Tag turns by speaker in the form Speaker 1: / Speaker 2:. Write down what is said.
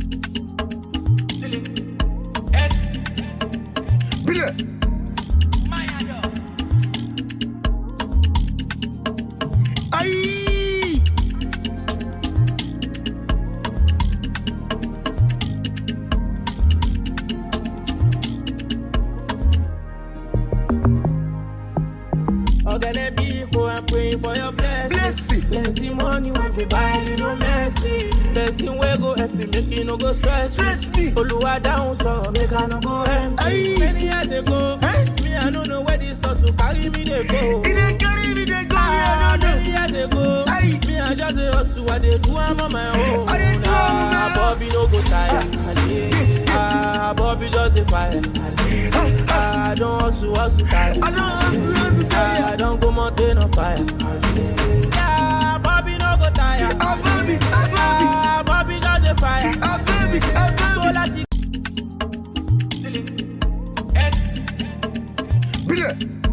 Speaker 1: I'm praying for your blessing. Blessing money when we buy little mercy. Blessing we go help me make you no go stress me. Oluwa down so make I no go empty. Many years ago, me I don't know where this hustle carry me they go.
Speaker 2: It carry me they go.
Speaker 1: Many years ago, me I just a hustle I dey do I'm on my own. Bobby no go tire. Bobby just a fire. I don't hustle tire. I don't go mountain on fire. Yeah, Bobby no go tire. Bobby just a fire. Go let it.